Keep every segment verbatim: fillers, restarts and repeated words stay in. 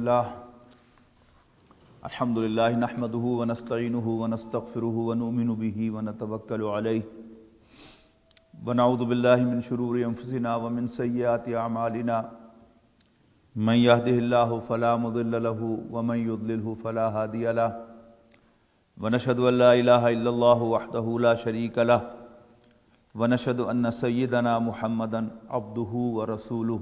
لله الحمد لله نحمده ونستعينه ونستغفره ونؤمن به ونتوكل عليه ونعوذ بالله من شرور أنفسنا ومن سيئات أعمالنا من يهده الله فلا مضل له ومن يضلله فلا هادي له ونشهد أن لا إله إلا الله وحده لا شريك له ونشهد أن سيدنا محمدا عبده ورسوله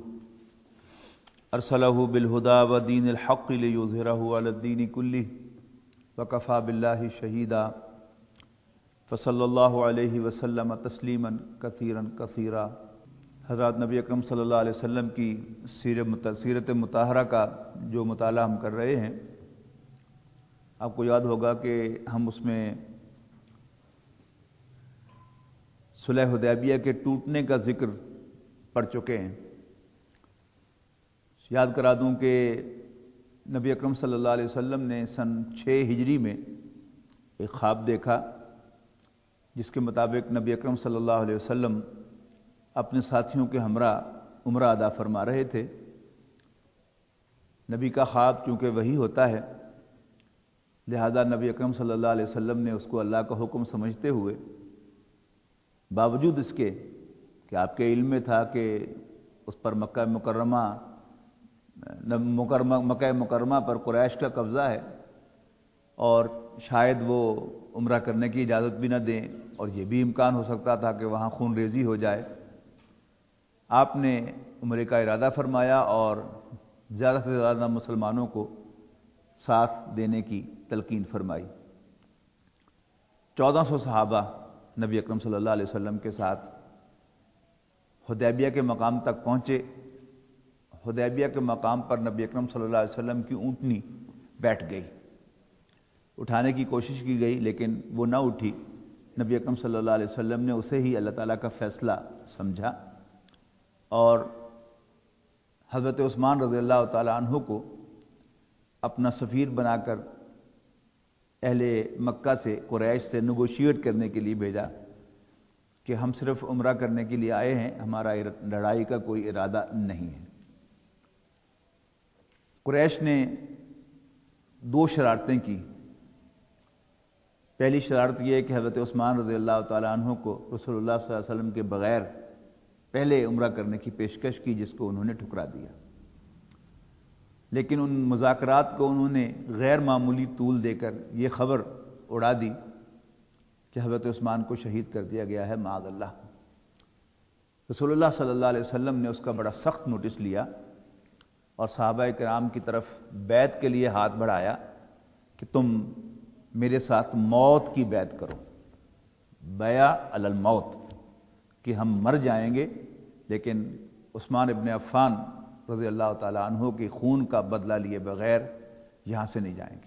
ارسلہ بالہدی ودین الحق لیظہرہ علی الدین کلہ وکفی باللہ شہیدا فصلی اللہ علیہ وسلم تسلیما کثیرا کثیرا۔ حضرات نبی اکرم صلی اللہ علیہ وسلم کی سیرت مطہرہ کا جو مطالعہ ہم کر رہے ہیں، آپ کو یاد ہوگا کہ ہم اس میں صلح حدیبیہ کے ٹوٹنے کا ذکر پڑھ چکے ہیں۔ یاد کرا دوں کہ نبی اکرم صلی اللہ علیہ وسلم نے سن چھ ہجری میں ایک خواب دیکھا، جس کے مطابق نبی اکرم صلی اللہ علیہ وسلم اپنے ساتھیوں کے ہمراہ عمرہ ادا فرما رہے تھے۔ نبی کا خواب چونکہ وحی ہوتا ہے، لہذا نبی اکرم صلی اللہ علیہ وسلم نے اس کو اللہ کا حکم سمجھتے ہوئے، باوجود اس کے کہ آپ کے علم میں تھا کہ اس پر مکہ مکرمہ مکرمہ مکہ مکرمہ پر قریش کا قبضہ ہے اور شاید وہ عمرہ کرنے کی اجازت بھی نہ دیں، اور یہ بھی امکان ہو سکتا تھا کہ وہاں خون ریزی ہو جائے، آپ نے عمرے کا ارادہ فرمایا اور زیادہ سے زیادہ مسلمانوں کو ساتھ دینے کی تلقین فرمائی۔ چودہ سو صحابہ نبی اکرم صلی اللہ علیہ وسلم کے ساتھ حدیبیہ کے مقام تک پہنچے۔ حدیبیہ کے مقام پر نبی اکرم صلی اللہ علیہ وسلم کی اونٹنی بیٹھ گئی، اٹھانے کی کوشش کی گئی لیکن وہ نہ اٹھی۔ نبی اکرم صلی اللہ علیہ وسلم نے اسے ہی اللہ تعالیٰ کا فیصلہ سمجھا اور حضرت عثمان رضی اللہ تعالیٰ عنہ کو اپنا سفیر بنا کر اہل مکہ سے، قریش سے نیگوشیٹ کرنے کے لیے بھیجا کہ ہم صرف عمرہ کرنے کے لیے آئے ہیں، ہمارا لڑائی کا کوئی ارادہ نہیں ہے۔ قریش نے دو شرارتیں کی۔ پہلی شرارت یہ کہ حضرت عثمان رضی اللہ تعالیٰ عنہ کو رسول اللہ صلی اللہ علیہ وسلم کے بغیر پہلے عمرہ کرنے کی پیشکش کی، جس کو انہوں نے ٹھکرا دیا، لیکن ان مذاکرات کو انہوں نے غیر معمولی طول دے کر یہ خبر اڑا دی کہ حضرت عثمان کو شہید کر دیا گیا ہے، معاذ اللہ۔ رسول اللہ صلی اللہ علیہ وسلم نے اس کا بڑا سخت نوٹس لیا اور صحابہ کرام کی طرف بیعت کے لیے ہاتھ بڑھایا کہ تم میرے ساتھ موت کی بیعت کرو، بیع علی الموت، کہ ہم مر جائیں گے لیکن عثمان ابن عفان رضی اللہ تعالیٰ عنہ کے خون کا بدلہ لیے بغیر یہاں سے نہیں جائیں گے۔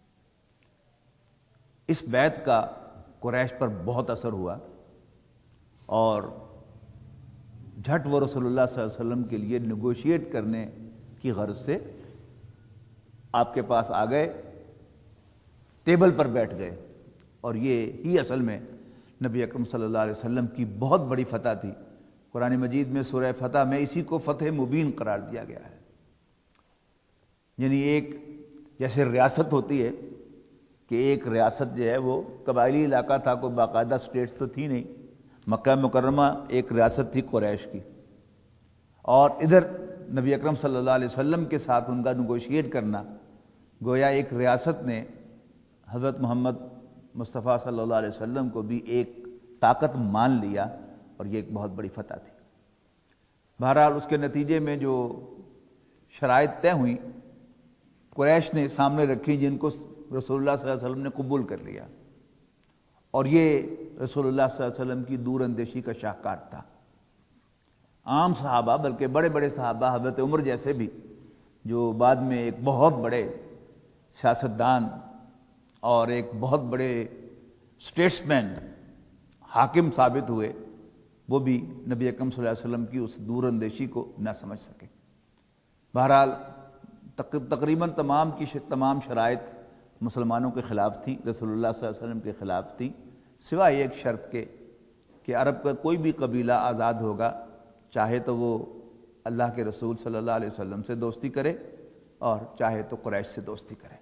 اس بیعت کا قریش پر بہت اثر ہوا اور جھٹ وہ رسول اللہ صلی اللہ علیہ وسلم کے لیے نیگوشیٹ کرنے کی غرض سے آپ کے پاس آ گئے، ٹیبل پر بیٹھ گئے، اور یہ ہی اصل میں نبی اکرم صلی اللہ علیہ وسلم کی بہت بڑی فتح تھی۔ قرآن مجید میں سورہ فتح میں اسی کو فتح مبین قرار دیا گیا ہے۔ یعنی ایک جیسے ریاست ہوتی ہے کہ ایک ریاست جو ہے وہ قبائلی علاقہ تھا، کوئی باقاعدہ سٹیٹس تو تھی نہیں، مکہ مکرمہ ایک ریاست تھی قریش کی، اور ادھر نبی اکرم صلی اللہ علیہ وسلم کے ساتھ ان کا نیگوشیٹ کرنا، گویا ایک ریاست نے حضرت محمد مصطفیٰ صلی اللہ علیہ وسلم کو بھی ایک طاقت مان لیا، اور یہ ایک بہت بڑی فتح تھی۔ بہرحال اس کے نتیجے میں جو شرائط طے ہوئیں قریش نے سامنے رکھی، جن کو رسول اللہ صلی اللہ علیہ وسلم نے قبول کر لیا، اور یہ رسول اللہ صلی اللہ علیہ وسلم کی دور اندیشی کا شاہکار تھا۔ عام صحابہ، بلکہ بڑے بڑے صحابہ، حضرت عمر جیسے بھی، جو بعد میں ایک بہت بڑے سیاستدان اور ایک بہت بڑے اسٹیٹس مین، حاکم ثابت ہوئے، وہ بھی نبی اکرم صلی اللہ علیہ وسلم کی اس دور اندیشی کو نہ سمجھ سکے۔ بہرحال تقریباً تمام کی تمام شرائط مسلمانوں کے خلاف تھیں، رسول اللہ صلی اللہ علیہ وسلم کے خلاف تھیں، سوائے ایک شرط کے کہ عرب کا کوئی بھی قبیلہ آزاد ہوگا، چاہے تو وہ اللہ کے رسول صلی اللہ علیہ وسلم سے دوستی کرے اور چاہے تو قریش سے دوستی کرے۔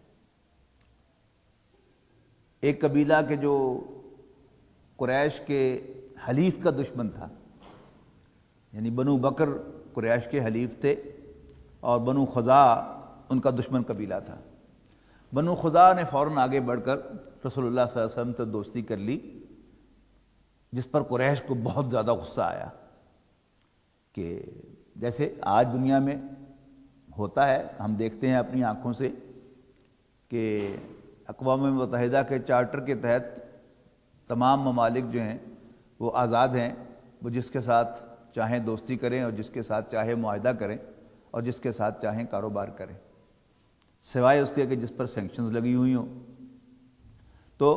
ایک قبیلہ کہ جو قریش کے حلیف کا دشمن تھا، یعنی بنو بکر قریش کے حلیف تھے اور بنو خزاع ان کا دشمن قبیلہ تھا۔ بنو خزاع نے فوراً آگے بڑھ کر رسول اللہ صلی اللہ علیہ وسلم سے دوستی کر لی، جس پر قریش کو بہت زیادہ غصہ آیا کہ جیسے آج دنیا میں ہوتا ہے، ہم دیکھتے ہیں اپنی آنکھوں سے کہ اقوام متحدہ کے چارٹر کے تحت تمام ممالک جو ہیں وہ آزاد ہیں، وہ جس کے ساتھ چاہیں دوستی کریں اور جس کے ساتھ چاہے معاہدہ کریں اور جس کے ساتھ چاہیں کاروبار کریں، سوائے اس کے کہ جس پر سینکشنز لگی ہوئی ہوں۔ تو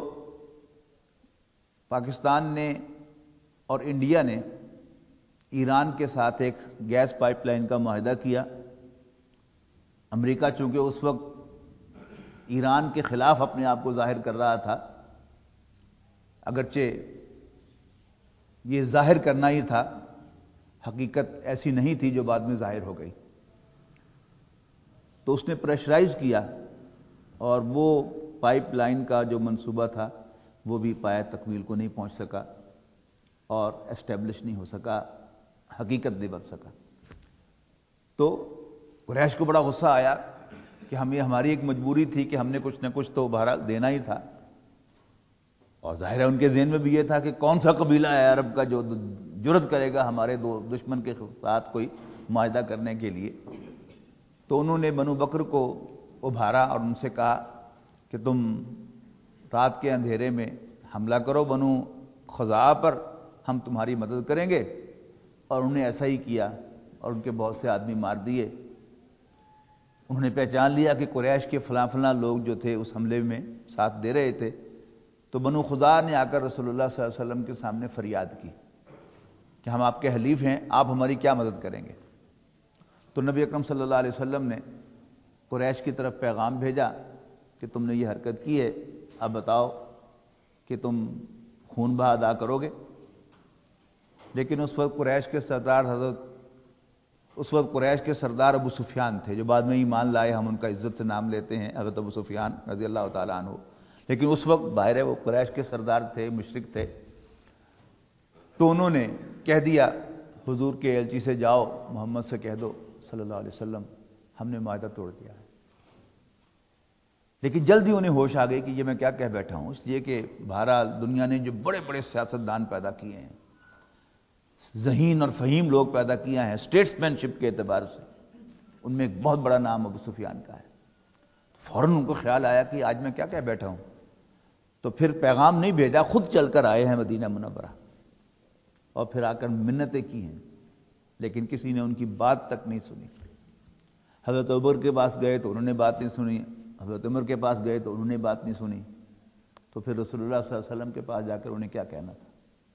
پاکستان نے اور انڈیا نے ایران کے ساتھ ایک گیس پائپ لائن کا معاہدہ کیا۔ امریکہ چونکہ اس وقت ایران کے خلاف اپنے آپ کو ظاہر کر رہا تھا، اگرچہ یہ ظاہر کرنا ہی تھا، حقیقت ایسی نہیں تھی جو بعد میں ظاہر ہو گئی، تو اس نے پریشرائز کیا اور وہ پائپ لائن کا جو منصوبہ تھا وہ بھی پایہ تکمیل کو نہیں پہنچ سکا اور اسٹیبلش نہیں ہو سکا، حقیقت نہیں بن سکا۔ تو قریش کو بڑا غصہ آیا کہ ہمیں ہماری ایک مجبوری تھی کہ ہم نے کچھ نہ کچھ تو بہرحال دینا ہی تھا، اور ظاہر ہے ان کے ذہن میں بھی یہ تھا کہ کون سا قبیلہ ہے عرب کا جو جرأت کرے گا ہمارے دو دشمن کے ساتھ کوئی معاہدہ کرنے کے لیے۔ تو انہوں نے بنو بکر کو ابھارا اور ان سے کہا کہ تم رات کے اندھیرے میں حملہ کرو بنو خزاع پر، ہم تمہاری مدد کریں گے، اور انہوں نے ایسا ہی کیا اور ان کے بہت سے آدمی مار دیے۔ انہوں نے پہچان لیا کہ قریش کے فلاں فلاں لوگ جو تھے اس حملے میں ساتھ دے رہے تھے، تو بنو خزاع نے آ کر رسول اللہ صلی اللہ علیہ وسلم کے سامنے فریاد کی کہ ہم آپ کے حلیف ہیں، آپ ہماری کیا مدد کریں گے؟ تو نبی اکرم صلی اللہ علیہ وسلم نے قریش کی طرف پیغام بھیجا کہ تم نے یہ حرکت کی ہے، اب بتاؤ کہ تم خون بہا ادا کرو گے؟ لیکن اس وقت قریش کے سردار حضرت اس وقت قریش کے سردار ابو سفیان تھے، جو بعد میں ایمان لائے، ہم ان کا عزت سے نام لیتے ہیں، حضرت ابو سفیان رضی اللہ تعالیٰ عنہ، لیکن اس وقت باہر ہے وہ قریش کے سردار تھے، مشرک تھے۔ تو انہوں نے کہہ دیا حضور کے ایلچی سے، جاؤ محمد سے کہہ دو صلی اللہ علیہ وسلم ہم نے معاہدہ توڑ دیا ہے۔ لیکن جلدی انہیں ہوش آ گئی کہ یہ میں کیا کہہ بیٹھا ہوں، اس لیے کہ بہرحال دنیا نے جو بڑے بڑے سیاستدان پیدا کیے ہیں، ذہین اور فہیم لوگ پیدا کیا ہیں اسٹیٹس مین شپ کے اعتبار سے، ان میں ایک بہت بڑا نام ابو سفیان کا ہے۔ فوراً ان کو خیال آیا کہ آج میں کیا کہہ بیٹھا ہوں، تو پھر پیغام نہیں بھیجا، خود چل کر آئے ہیں مدینہ منورہ، اور پھر آ کر منتیں کی ہیں، لیکن کسی نے ان کی بات تک نہیں سنی۔ حضرت عمر کے پاس گئے تو انہوں نے بات نہیں سنی، حضرت عمر کے پاس گئے تو انہوں نے بات نہیں سنی، تو پھر رسول اللہ صلی اللہ علیہ وسلم کے پاس جا کر انہیں کیا کہنا تھا؟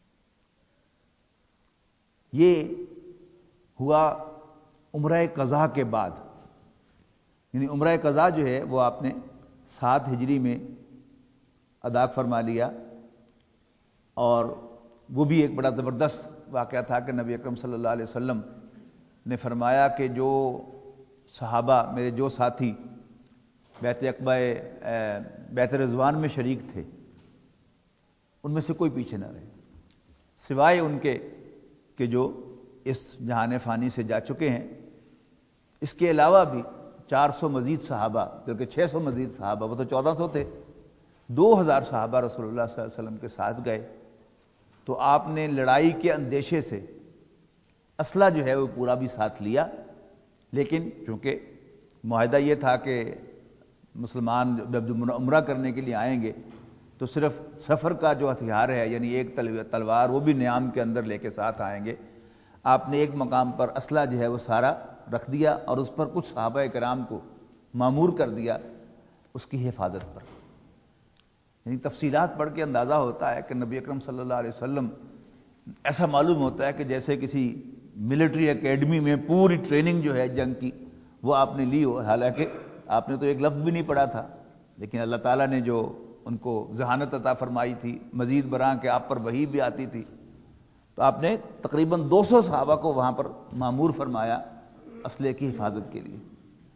یہ ہوا عمرہ قضا کے بعد، یعنی عمرہ قضا جو ہے وہ آپ نے سات ہجری میں ادا فرما لیا، اور وہ بھی ایک بڑا زبردست واقعہ تھا کہ نبی اکرم صلی اللہ علیہ وسلم نے فرمایا کہ جو صحابہ میرے جو ساتھی بیعت عقبہ بیعت رضوان میں شریک تھے ان میں سے کوئی پیچھے نہ رہے، سوائے ان کے کہ جو اس جہان فانی سے جا چکے ہیں۔ اس کے علاوہ بھی چار سو مزید صحابہ، بلکہ چھ سو مزید صحابہ، وہ تو چودہ سو تھے، دو ہزار صحابہ رسول اللہ صلی اللہ علیہ وسلم کے ساتھ گئے۔ تو آپ نے لڑائی کے اندیشے سے اسلحہ جو ہے وہ پورا بھی ساتھ لیا، لیکن چونکہ معاہدہ یہ تھا کہ مسلمان جب عمرہ کرنے کے لیے آئیں گے تو صرف سفر کا جو ہتھیار ہے، یعنی ایک تلوار، وہ بھی نیام کے اندر لے کے ساتھ آئیں گے۔ آپ نے ایک مقام پر اسلحہ جو ہے وہ سارا رکھ دیا اور اس پر کچھ صحابہ کرام کو مامور کر دیا اس کی حفاظت پر۔ یعنی تفصیلات پڑھ کے اندازہ ہوتا ہے کہ نبی اکرم صلی اللہ علیہ وسلم ایسا معلوم ہوتا ہے کہ جیسے کسی ملٹری اکیڈمی میں پوری ٹریننگ جو ہے جنگ کی وہ آپ نے لی ہو، حالانکہ آپ نے تو ایک لفظ بھی نہیں پڑھا تھا، لیکن اللہ تعالیٰ نے جو ان کو ذہانت عطا فرمائی تھی، مزید برآں کہ آپ پر وحی بھی آتی تھی، تو آپ نے تقریباً دو سو صحابہ کو وہاں پر مامور فرمایا اسلحے کی حفاظت کے لیے۔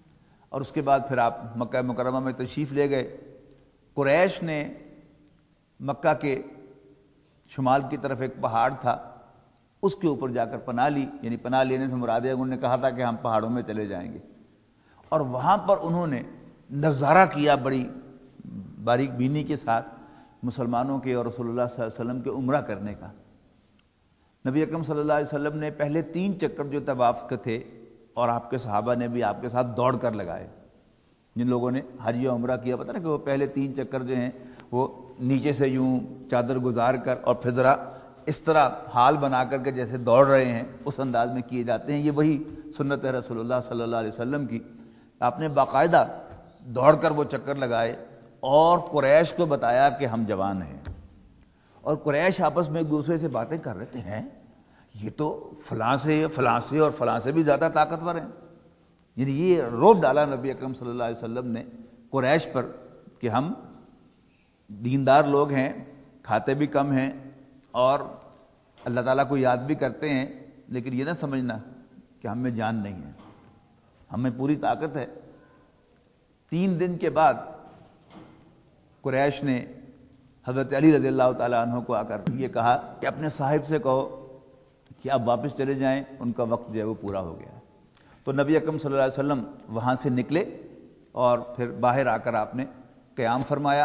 اور اس کے بعد پھر آپ مکہ مکرمہ میں تشریف لے گئے۔ قریش نے مکہ کے شمال کی طرف ایک پہاڑ تھا، اس کے اوپر جا کر پناہ لی، یعنی پناہ لینے سے مراد ہے انہوں نے کہا تھا کہ ہم پہاڑوں میں چلے جائیں گے، اور وہاں پر انہوں نے نظارہ کیا بڑی باریک بینی کے ساتھ مسلمانوں کے اور رسول اللہ صلی اللہ علیہ وسلم کے عمرہ کرنے کا۔ نبی اکرم صلی اللہ علیہ وسلم نے پہلے تین چکر جو طواف کے تھے، اور آپ کے صحابہ نے بھی آپ کے ساتھ دوڑ کر لگائے۔ جن لوگوں نے حج یا عمرہ کیا پتہ نا کہ وہ پہلے تین چکر جو ہیں وہ نیچے سے یوں چادر گزار کر اور پھر ذرا اس طرح حال بنا کر کے جیسے دوڑ رہے ہیں اس انداز میں کیے جاتے ہیں۔ یہ وہی سنت ہے رسول اللہ صلی اللہ علیہ وسلم کی۔ آپ نے باقاعدہ دوڑ کر وہ چکر لگائے اور قریش کو بتایا کہ ہم جوان ہیں، اور قریش آپس میں ایک دوسرے سے باتیں کر رہے تھے، ہیں یہ تو فلاں سے فلاں سے اور فلاں سے بھی زیادہ طاقتور ہیں۔ یعنی یہ روب ڈالا نبی اکرم صلی اللہ علیہ وسلم نے قریش پر کہ ہم دیندار لوگ ہیں، کھاتے بھی کم ہیں اور اللہ تعالیٰ کو یاد بھی کرتے ہیں، لیکن یہ نہ سمجھنا کہ ہم میں جان نہیں ہے، ہمیں پوری طاقت ہے۔ تین دن کے بعد قریش نے حضرت علی رضی اللہ تعالیٰ عنہ کو آ کر یہ کہا کہ اپنے صاحب سے کہو کہ آپ واپس چلے جائیں، ان کا وقت جو ہے وہ پورا ہو گیا ہے۔ تو نبی اکرم صلی اللہ علیہ وسلم وہاں سے نکلے اور پھر باہر آ کر آپ نے قیام فرمایا،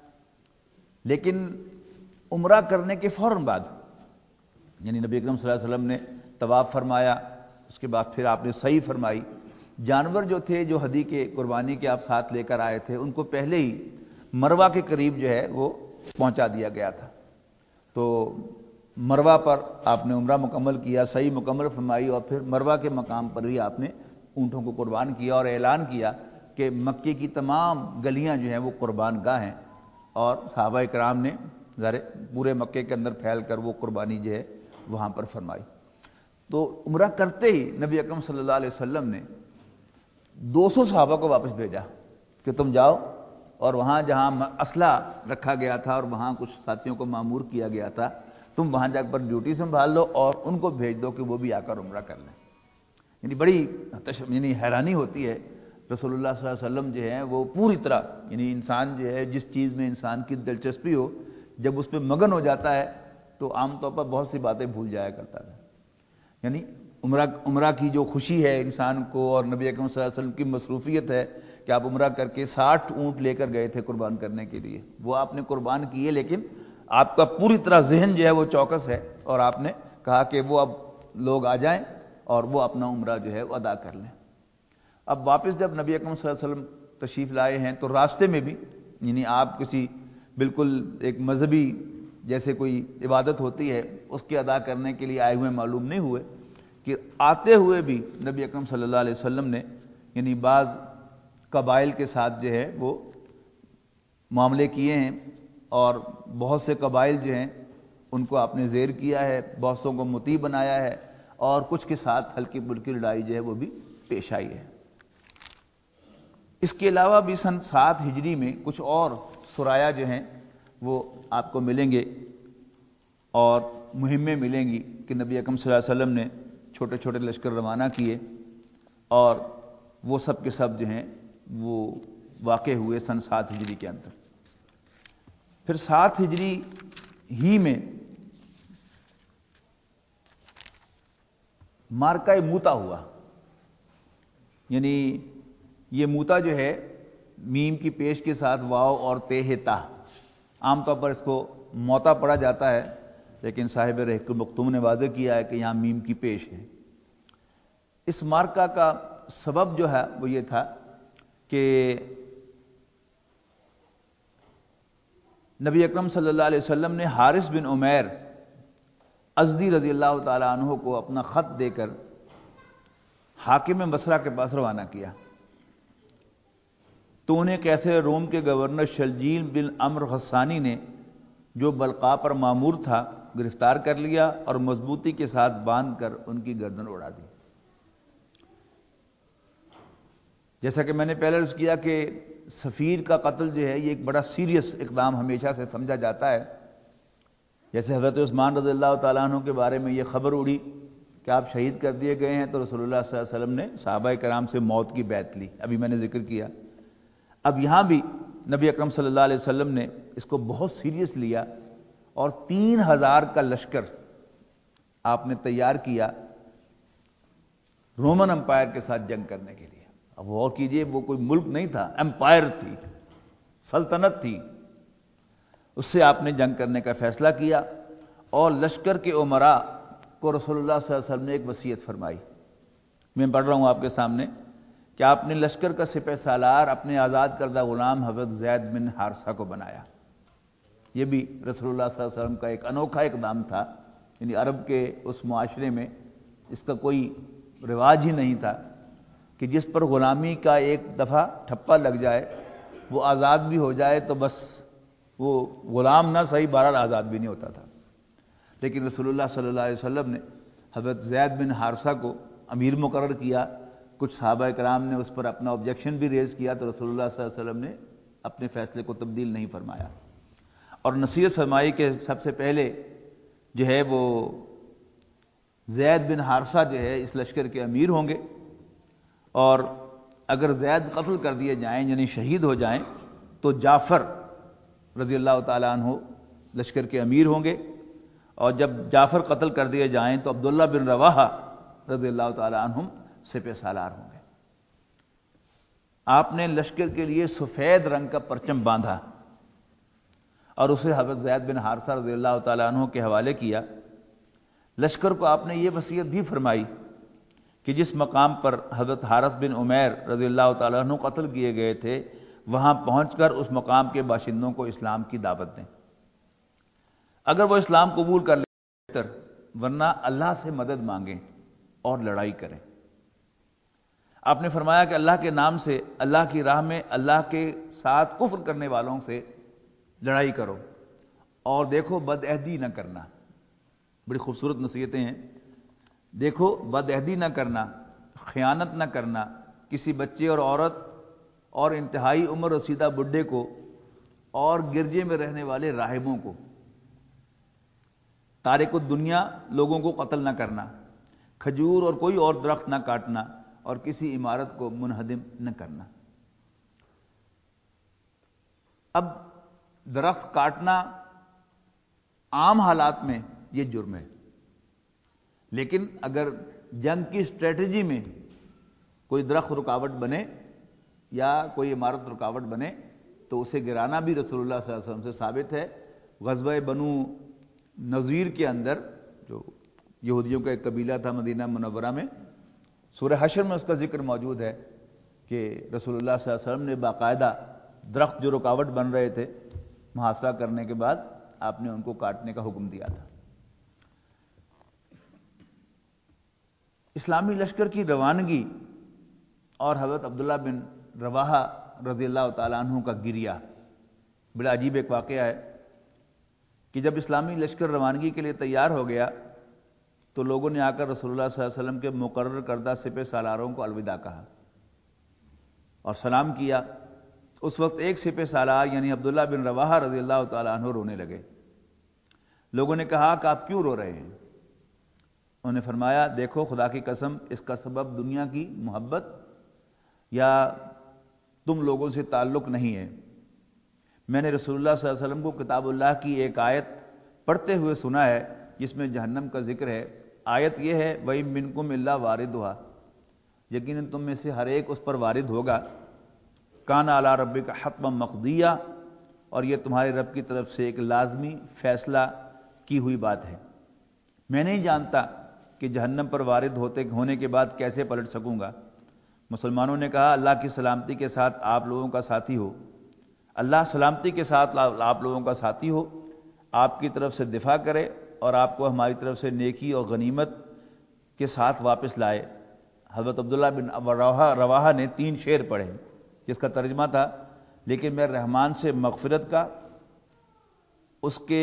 لیکن عمرہ کرنے کے فوراً بعد، یعنی نبی اکرم صلی اللہ علیہ وسلم نے طواف فرمایا، اس کے بعد پھر آپ نے سعی فرمائی۔ جانور جو تھے جو ہدی کے قربانی کے آپ ساتھ لے کر آئے تھے ان کو پہلے ہی مروہ کے قریب جو ہے وہ پہنچا دیا گیا تھا، تو مروہ پر آپ نے عمرہ مکمل کیا، سعی مکمل فرمائی، اور پھر مروہ کے مقام پر ہی آپ نے اونٹوں کو قربان کیا اور اعلان کیا کہ مکے کی تمام گلیاں جو ہیں وہ قربان گاہ ہیں، اور صحابہ کرام نے ذرا پورے مکے کے اندر پھیل کر وہ قربانی جو ہے وہاں پر فرمائی۔ تو عمرہ کرتے ہی نبی اکرم صلی اللہ علیہ وسلم نے دو سو صحابہ کو واپس بھیجا کہ تم جاؤ اور وہاں جہاں اسلحہ رکھا گیا تھا اور وہاں کچھ ساتھیوں کو مامور کیا گیا تھا، تم وہاں جا کر ڈیوٹی سنبھال لو اور ان کو بھیج دو کہ وہ بھی آ کر عمرہ کر لیں۔ یعنی بڑی یعنی حیرانی ہوتی ہے، رسول اللہ صلی اللہ علیہ وسلم جو ہے وہ پوری طرح، یعنی انسان جو ہے جس چیز میں انسان کی دلچسپی ہو جب اس پہ مگن ہو جاتا ہے تو عام طور پر بہت سی باتیں بھول جایا کرتا ہے۔ یعنی عمرہ عمرہ کی جو خوشی ہے انسان کو، اور نبی اکرم صلی اللہ علیہ وسلم کی مصروفیت ہے کہ آپ عمرہ کر کے ساٹھ اونٹ لے کر گئے تھے قربان کرنے کے لیے، وہ آپ نے قربان کیے، لیکن آپ کا پوری طرح ذہن جو ہے وہ چوکس ہے، اور آپ نے کہا کہ وہ اب لوگ آ جائیں اور وہ اپنا عمرہ جو ہے وہ ادا کر لیں۔ اب واپس جب نبی اکرم صلی اللہ علیہ وسلم تشریف لائے ہیں تو راستے میں بھی، یعنی آپ کسی بالکل ایک مذہبی جیسے کوئی عبادت ہوتی ہے اس کے ادا کرنے کے لیے آئے ہوئے معلوم نہیں ہوئے، کہ آتے ہوئے بھی نبی اکرم صلی اللہ علیہ وسلم نے یعنی بعض قبائل کے ساتھ جو ہے وہ معاملے کیے ہیں، اور بہت سے قبائل جو ہیں ان کو آپ نے زیر کیا ہے، بہت سوں کو مطیع بنایا ہے، اور کچھ کے ساتھ ہلکی پھلکی لڑائی جو ہے وہ بھی پیش آئی ہے۔ اس کے علاوہ بھی سن سات ہجری میں کچھ اور سرایا جو ہیں وہ آپ کو ملیں گے اور مہمیں ملیں گی کہ نبی اکرم صلی اللہ علیہ وسلم نے چھوٹے چھوٹے لشکر روانہ کیے، اور وہ سب کے سب جو ہیں وہ واقع ہوئے سن سات ہجری کے اندر۔ پھر سات ہجری ہی میں مارکہ موتا ہوا، یعنی یہ موتا جو ہے میم کی پیش کے ساتھ واو اور تے تا، عام طور پر اس کو موتا پڑھا جاتا ہے، لیکن صاحب رحیق المختوم نے واضح کیا ہے کہ یہاں میم کی پیش ہے۔ اس مارکہ کا سبب جو ہے وہ یہ تھا کہ نبی اکرم صلی اللہ علیہ وسلم نے حارث بن عمیر ازدی رضی اللہ تعالیٰ عنہ کو اپنا خط دے کر حاکم بصرہ کے پاس روانہ کیا، تو انہیں کیسے روم کے گورنر شلجیل بن عمرو غسانی نے جو بلقاء پر مامور تھا گرفتار کر لیا اور مضبوطی کے ساتھ باندھ کر ان کی گردن اڑا دی۔ جیسا کہ میں نے پہلے عرض کیا کہ سفیر کا قتل جو ہے یہ ایک بڑا سیریس اقدام ہمیشہ سے سمجھا جاتا ہے۔ جیسے حضرت عثمان رضی اللہ تعالیٰ عنہ کے بارے میں یہ خبر اڑی کہ آپ شہید کر دیے گئے ہیں، تو رسول اللہ صلی اللہ علیہ وسلم نے صحابہ کرام سے موت کی بیعت لی، ابھی میں نے ذکر کیا۔ اب یہاں بھی نبی اکرم صلی اللہ علیہ وسلم نے اس کو بہت سیریس لیا اور تین ہزار کا لشکر آپ نے تیار کیا رومن امپائر کے ساتھ جنگ کرنے کے لیے۔ اب غور کیجئے، وہ کوئی ملک نہیں تھا، امپائر تھی، سلطنت تھی، اس سے آپ نے جنگ کرنے کا فیصلہ کیا۔ اور لشکر کے امراء کو رسول اللہ صلی اللہ علیہ وسلم نے ایک وصیت فرمائی، میں پڑھ رہا ہوں آپ کے سامنے، کہ آپ نے لشکر کا سپہ سالار اپنے آزاد کردہ غلام حضرت زید بن حارثہ کو بنایا۔ یہ بھی رسول اللہ صلی اللہ علیہ وسلم کا ایک انوکھا اقدام تھا، یعنی عرب کے اس معاشرے میں اس کا کوئی رواج ہی نہیں تھا کہ جس پر غلامی کا ایک دفعہ ٹھپا لگ جائے، وہ آزاد بھی ہو جائے تو بس وہ غلام نہ صحیح بہرحال آزاد بھی نہیں ہوتا تھا۔ لیکن رسول اللہ صلی اللہ علیہ وسلم نے حضرت زید بن حارثہ کو امیر مقرر کیا۔ کچھ صحابہ کرام نے اس پر اپنا آبجیکشن بھی ریز کیا، تو رسول اللہ صلی اللہ علیہ وسلم نے اپنے فیصلے کو تبدیل نہیں فرمایا اور نصیحت فرمائی کہ سب سے پہلے جو ہے وہ زید بن حارثہ جو ہے اس لشکر کے امیر ہوں گے، اور اگر زید قتل کر دیے جائیں یعنی شہید ہو جائیں تو جعفر رضی اللہ تعالیٰ عنہ لشکر کے امیر ہوں گے، اور جب جعفر قتل کر دیے جائیں تو عبداللہ بن رواحہ رضی اللہ تعالیٰ عنہم سپہ سالار ہوں گے۔ آپ نے لشکر کے لیے سفید رنگ کا پرچم باندھا اور اسے حضرت زید بن حارثہ رضی اللہ تعالیٰ عنہ کے حوالے کیا۔ لشکر کو آپ نے یہ وصیت بھی فرمائی کہ جس مقام پر حضرت حارث بن عمیر رضی اللہ تعالیٰ عنہ قتل کیے گئے تھے، وہاں پہنچ کر اس مقام کے باشندوں کو اسلام کی دعوت دیں، اگر وہ اسلام قبول کر لیں ورنہ اللہ سے مدد مانگیں اور لڑائی کریں۔ آپ نے فرمایا کہ اللہ کے نام سے، اللہ کی راہ میں اللہ کے ساتھ کفر کرنے والوں سے لڑائی کرو، اور دیکھو بد عہدی نہ کرنا۔ بڑی خوبصورت نصیحتیں ہیں۔ دیکھو بد عہدی نہ کرنا، خیانت نہ کرنا، کسی بچے اور عورت اور انتہائی عمر رسیدہ بڈھے کو اور گرجے میں رہنے والے راہبوں کو، تارک الدنیا لوگوں کو قتل نہ کرنا، کھجور اور کوئی اور درخت نہ کاٹنا، اور کسی عمارت کو منہدم نہ کرنا۔ اب درخت کاٹنا عام حالات میں یہ جرم ہے، لیکن اگر جنگ کی اسٹریٹجی میں کوئی درخت رکاوٹ بنے یا کوئی عمارت رکاوٹ بنے تو اسے گرانا بھی رسول اللہ صلی اللہ علیہ وسلم سے ثابت ہے۔ غزوہ بنو نذیر کے اندر، جو یہودیوں کا ایک قبیلہ تھا مدینہ منورہ میں، سورہ حشر میں اس کا ذکر موجود ہے کہ رسول اللہ صلی اللہ علیہ وسلم نے باقاعدہ درخت جو رکاوٹ بن رہے تھے محاصرہ کرنے کے بعد آپ نے ان کو کاٹنے کا حکم دیا تھا۔ اسلامی لشکر کی روانگی اور حضرت عبداللہ بن رواحہ رضی اللہ تعالیٰ عنہ کا گریہ بڑا عجیب ایک واقعہ ہے کہ جب اسلامی لشکر روانگی کے لیے تیار ہو گیا تو لوگوں نے آ کر رسول اللہ صلی اللہ علیہ وسلم کے مقرر کردہ سپہ سالاروں کو الوداع کہا اور سلام کیا۔ اس وقت ایک سپہ سالار یعنی عبداللہ بن رواحہ رضی اللہ تعالیٰ عنہ رونے لگے۔ لوگوں نے کہا کہ آپ کیوں رو رہے ہیں؟ انہوں نے فرمایا، دیکھو خدا کی قسم، اس کا سبب دنیا کی محبت یا تم لوگوں سے تعلق نہیں ہے۔ میں نے رسول اللہ صلی اللہ علیہ وسلم کو کتاب اللہ کی ایک آیت پڑھتے ہوئے سنا ہے جس میں جہنم کا ذکر ہے۔ آیت یہ ہے، وَإِن مِّنكُمْ إِلَّا وَارِدُهَا، یقیناً تم میں سے ہر ایک اس پر وارد ہوگا۔ کان علی ربک حتما مقضیہ، اور یہ تمہارے رب کی طرف سے ایک لازمی فیصلہ کی ہوئی بات ہے۔ میں نہیں جانتا کہ جہنم پر وارد ہوتے ہونے کے بعد کیسے پلٹ سکوں گا۔ مسلمانوں نے کہا، اللہ کی سلامتی کے ساتھ آپ لوگوں کا ساتھی ہو، اللہ سلامتی کے ساتھ آپ لوگوں کا ساتھی ہو، آپ کی طرف سے دفاع کرے اور آپ کو ہماری طرف سے نیکی اور غنیمت کے ساتھ واپس لائے۔ حضرت عبداللہ بن رواحہ نے تین شعر پڑھے جس کا ترجمہ تھا، لیکن میں رحمان سے مغفرت کا، اس کے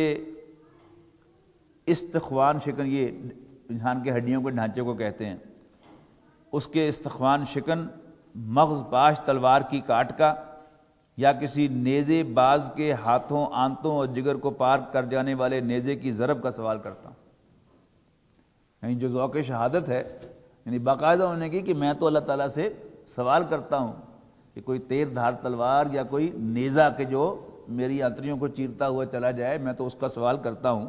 استخوان شکن، یہ انسان کے ہڈیوں کے ڈھانچے کو کہتے ہیں، اس کے استخوان شکن مغز پاش تلوار کی کاٹ کا، یا کسی نیزے باز کے ہاتھوں آنتوں اور جگر کو پار کر جانے والے نیزے کی ضرب کا سوال کرتا ہوں۔ یعنی جو ذوق شہادت ہے، یعنی باقاعدہ ہونے کی کہ میں تو اللہ تعالیٰ سے سوال کرتا ہوں کہ کوئی تیر دھار تلوار یا کوئی نیزہ کہ جو میری آنتریوں کو چیرتا ہوا چلا جائے، میں تو اس کا سوال کرتا ہوں،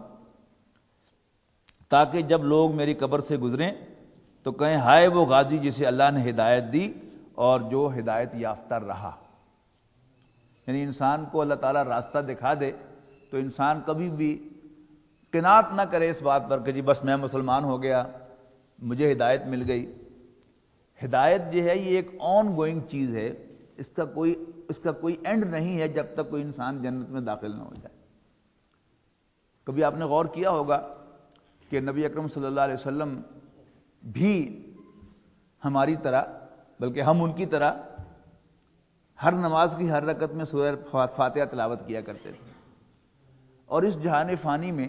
تاکہ جب لوگ میری قبر سے گزریں تو کہیں ہائے وہ غازی جسے اللہ نے ہدایت دی اور جو ہدایت یافتہ رہا۔ یعنی انسان کو اللہ تعالیٰ راستہ دکھا دے تو انسان کبھی بھی قناعت نہ کرے اس بات پر کہ جی بس میں مسلمان ہو گیا، مجھے ہدایت مل گئی۔ ہدایت جو ہے یہ ایک آن گوئنگ چیز ہے، اس کا کوئی اس کا کوئی اینڈ نہیں ہے جب تک کوئی انسان جنت میں داخل نہ ہو جائے۔ کبھی آپ نے غور کیا ہوگا کہ نبی اکرم صلی اللہ علیہ وسلم بھی ہماری طرح، بلکہ ہم ان کی طرح ہر نماز کی ہر رکعت میں سورہ فاتحہ تلاوت کیا کرتے تھے، اور اس جہان فانی میں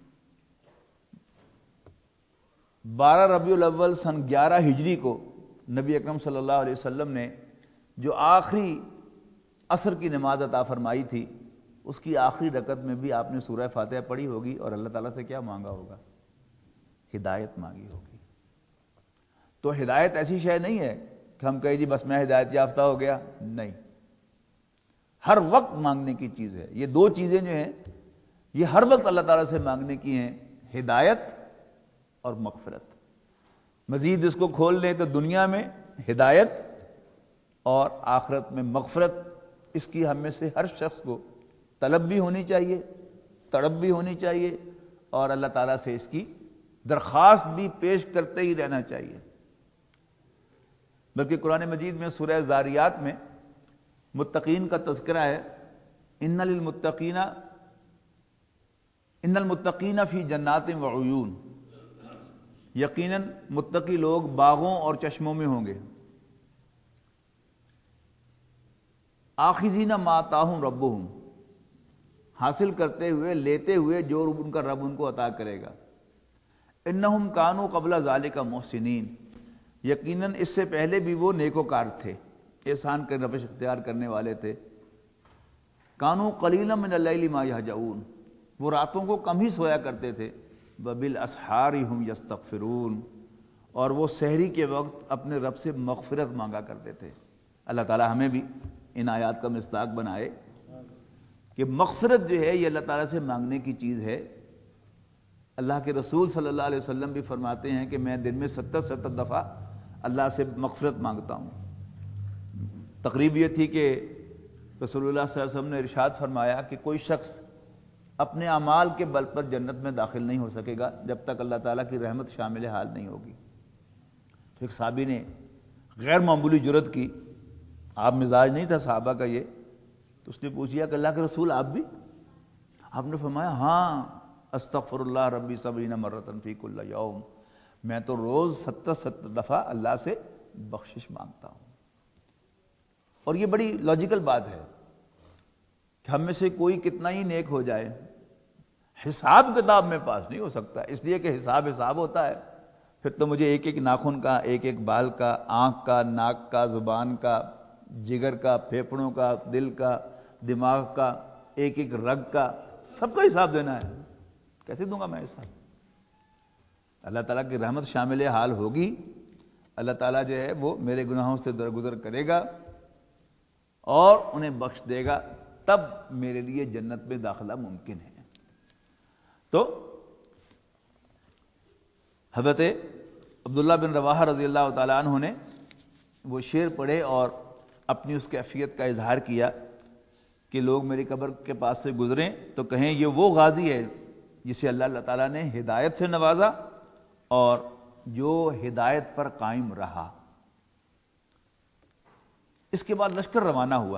بارہ ربیع الاول سن گیارہ ہجری کو نبی اکرم صلی اللہ علیہ وسلم نے جو آخری عصر کی نماز عطا فرمائی تھی، اس کی آخری رکعت میں بھی آپ نے سورہ فاتحہ پڑھی ہوگی اور اللہ تعالیٰ سے کیا مانگا ہوگا؟ ہدایت مانگی ہوگی۔ تو ہدایت ایسی شے نہیں ہے کہ ہم کہیں جی بس میں ہدایت یافتہ ہو گیا، نہیں، ہر وقت مانگنے کی چیز ہے۔ یہ دو چیزیں جو ہیں یہ ہر وقت اللہ تعالیٰ سے مانگنے کی ہیں، ہدایت اور مغفرت۔ مزید اس کو کھول لیں تو دنیا میں ہدایت اور آخرت میں مغفرت، اس کی ہم میں سے ہر شخص کو طلب بھی ہونی چاہیے، تڑپ بھی ہونی چاہیے، اور اللہ تعالیٰ سے اس کی درخواست بھی پیش کرتے ہی رہنا چاہیے۔ بلکہ قرآن مجید میں سورہ زاریات میں متقین کا تذکرہ ہے، ان للمتقین ان المتقین فی جنات وعیون، یقیناً متقی لوگ باغوں اور چشموں میں ہوں گے، آخذین ما آتاہم ربہم، حاصل کرتے ہوئے، لیتے ہوئے جو ان کا رب ان کو عطا کرے گا، انہم کانوا قبل ذالک محسنین، یقیناً اس سے پہلے بھی وہ نیکوکار تھے، احسان کے روش اختیار کرنے والے تھے، کانوا قلیلا من اللیل ما یہجعون، وہ راتوں کو کم ہی سویا کرتے تھے، وبالاسحار ہم یستغفرون، اور وہ سحری کے وقت اپنے رب سے مغفرت مانگا کرتے تھے۔ اللہ تعالی ہمیں بھی ان آیات کا مصداق بنائے کہ مغفرت جو ہے یہ اللہ تعالیٰ سے مانگنے کی چیز ہے۔ اللہ کے رسول صلی اللہ علیہ وسلم بھی فرماتے ہیں کہ میں دن میں ستر ستر دفعہ اللہ سے مغفرت مانگتا ہوں۔ تقریب یہ تھی کہ رسول اللہ صلی اللہ علیہ وسلم نے ارشاد فرمایا کہ کوئی شخص اپنے اعمال کے بل پر جنت میں داخل نہیں ہو سکے گا جب تک اللہ تعالیٰ کی رحمت شامل حال نہیں ہوگی۔ تو ایک صحابی نے غیر معمولی جرت کی، آپ مزاج نہیں تھا صحابہ کا یہ، تو اس نے پوچھا کہ اللہ کے رسول آپ بھی؟ آپ نے فرمایا ہاں، استغفر اللہ ربی سبعین مرۃ فی کل یوم، میں تو روز ستر ستر دفعہ اللہ سے بخشش مانگتا ہوں۔ اور یہ بڑی لاجیکل بات ہے کہ ہم میں سے کوئی کتنا ہی نیک ہو جائے، حساب کتاب میں پاس نہیں ہو سکتا، اس لیے کہ حساب حساب ہوتا ہے، پھر تو مجھے ایک ایک ناخن کا، ایک ایک بال کا، آنکھ کا، ناک کا، زبان کا، جگر کا، پھیپھڑوں کا، دل کا، دماغ کا، ایک ایک رگ کا، سب کا حساب دینا ہے۔ کیسے دوں گا میں حساب؟ اللہ تعالیٰ کی رحمت شامل حال ہوگی، اللہ تعالیٰ جو ہے وہ میرے گناہوں سے درگزر کرے گا اور انہیں بخش دے گا، تب میرے لیے جنت میں داخلہ ممکن ہے۔ تو حضرت عبداللہ بن رواحہ رضی اللہ تعالیٰ عنہ نے وہ شعر پڑھے اور اپنی اس کیفیت کا اظہار کیا کہ لوگ میری قبر کے پاس سے گزریں تو کہیں یہ وہ غازی ہے جسے اللہ اللہ تعالیٰ نے ہدایت سے نوازا اور جو ہدایت پر قائم رہا۔ اس کے بعد لشکر روانہ ہوا،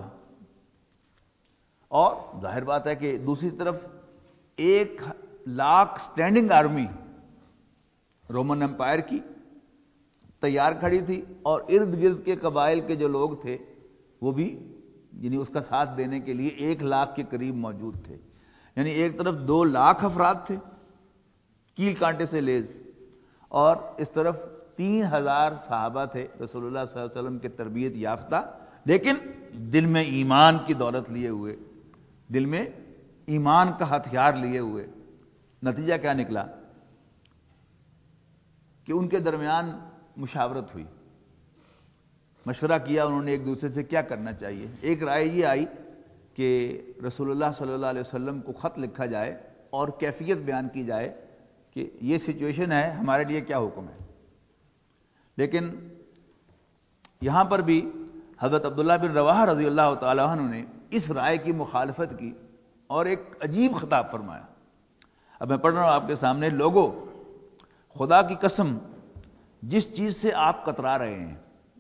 اور ظاہر بات ہے کہ دوسری طرف ایک lakh standing army Roman empire کی تیار کھڑی تھی، اور ارد گرد کے قبائل کے جو لوگ تھے وہ بھی یعنی اس کا ساتھ دینے کے لیے ایک لاکھ کے قریب موجود تھے۔ یعنی ایک طرف دو لاکھ افراد تھے کیل کانٹے سے لیز، اور اس طرف تین ہزار صحابہ تھے رسول اللہ صلی اللہ علیہ وسلم کے تربیت یافتہ، لیکن دل میں ایمان کی دولت لیے ہوئے، دل میں ایمان کا ہتھیار لیے ہوئے۔ نتیجہ کیا نکلا؟ کہ ان کے درمیان مشاورت ہوئی، مشورہ کیا انہوں نے ایک دوسرے سے کیا کرنا چاہیے۔ ایک رائے یہ آئی کہ رسول اللہ صلی اللہ علیہ وسلم کو خط لکھا جائے اور کیفیت بیان کی جائے کہ یہ سچویشن ہے، ہمارے لیے کیا حکم ہے۔ لیکن یہاں پر بھی حضرت عبداللہ بن رواحہ رضی اللہ تعالیٰ عنہ نے اس رائے کی مخالفت کی اور ایک عجیب خطاب فرمایا۔ اب میں پڑھ رہا ہوں آپ کے سامنے، لوگوں خدا کی قسم جس چیز سے آپ کترا رہے ہیں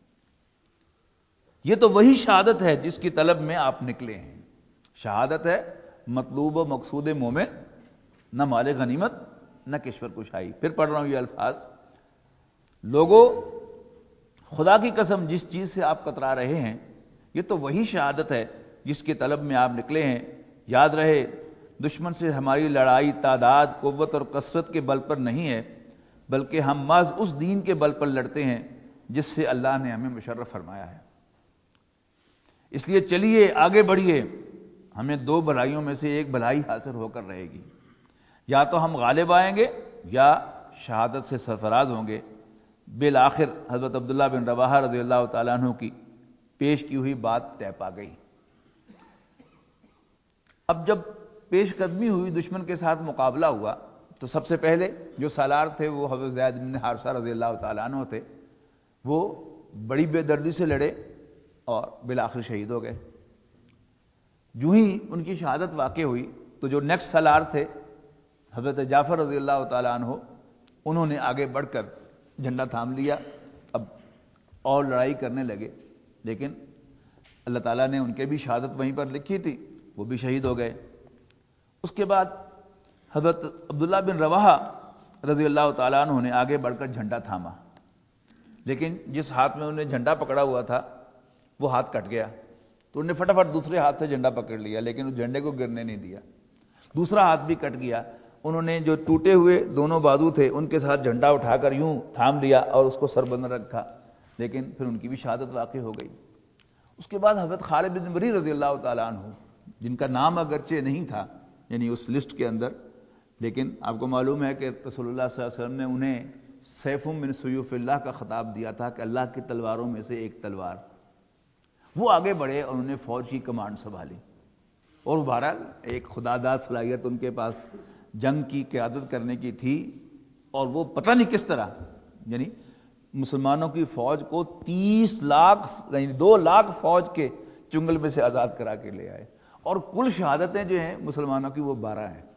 یہ تو وہی شہادت ہے جس کی طلب میں آپ نکلے ہیں۔ شہادت ہے مطلوب و مقصود مومن، نہ مال غنیمت نہ کشور کشائی۔ پھر پڑھ رہا ہوں یہ الفاظ، لوگوں خدا کی قسم جس چیز سے آپ کترا رہے ہیں یہ تو وہی شہادت ہے جس کی طلب میں آپ نکلے ہیں۔ یاد رہے دشمن سے ہماری لڑائی تعداد، قوت اور کثرت کے بل پر نہیں ہے، بلکہ ہم محض اس دین کے بل پر لڑتے ہیں جس سے اللہ نے ہمیں مشرف فرمایا ہے۔ اس لیے چلیے آگے بڑھیے، ہمیں دو بھلائیوں میں سے ایک بھلائی حاصل ہو کر رہے گی، یا تو ہم غالب آئیں گے یا شہادت سے سرفراز ہوں گے۔ بالآخر حضرت عبداللہ بن رواحہ رضی اللہ تعالیٰ عنہ کی پیش کی ہوئی بات طے پا گئی۔ اب جب پیش قدمی ہوئی، دشمن کے ساتھ مقابلہ ہوا، تو سب سے پہلے جو سالار تھے وہ حضرت زید بن حارثہ رضی اللہ تعالیٰ عنہ تھے۔ وہ بڑی بے دردی سے لڑے اور بالآخر شہید ہو گئے۔ جو ہی ان کی شہادت واقع ہوئی تو جو نیکسٹ سالار تھے حضرت جعفر رضی اللہ تعالیٰ عنہ، انہوں نے آگے بڑھ کر جھنڈا تھام لیا، اب اور لڑائی کرنے لگے، لیکن اللہ تعالیٰ نے ان کے بھی شہادت وہیں پر لکھی تھی، وہ بھی شہید ہو گئے۔ اس کے بعد حضرت عبداللہ بن رواحہ رضی اللہ تعالیٰ عنہ نے آگے بڑھ کر جھنڈا تھاما، لیکن جس ہاتھ میں انہوں نے جھنڈا پکڑا ہوا تھا وہ ہاتھ کٹ گیا، تو انہوں نے فٹافٹ دوسرے ہاتھ سے جھنڈا پکڑ لیا، لیکن اس جھنڈے کو گرنے نہیں دیا۔ دوسرا ہاتھ بھی کٹ گیا، انہوں نے جو ٹوٹے ہوئے دونوں بازو تھے ان کے ساتھ جھنڈا اٹھا کر یوں تھام لیا اور اس کو سر بند رکھا، لیکن پھر ان کی بھی شہادت واقع ہو گئی۔ اس کے بعد حضرت خالد بن ولید رضی اللہ تعالیٰ عنہ، جن کا نام اگرچہ نہیں تھا یعنی اس لسٹ کے اندر، لیکن آپ کو معلوم ہے کہ رسول اللہ صلی اللہ علیہ وسلم نے انہیں سیف من سیوف اللہ کا خطاب دیا تھا کہ اللہ کی تلواروں میں سے ایک تلوار۔ وہ آگے بڑھے اور انہوں نے فوج کی کمانڈ سنبھالی، اور بہرحال ایک خدا داد صلاحیت ان کے پاس جنگ کی قیادت کرنے کی تھی، اور وہ پتہ نہیں کس طرح یعنی مسلمانوں کی فوج کو تیس لاکھ یعنی دو لاکھ فوج کے چنگل میں سے آزاد کرا کے لے آئے، اور کل شہادتیں جو ہیں مسلمانوں کی وہ بارہ ہیں،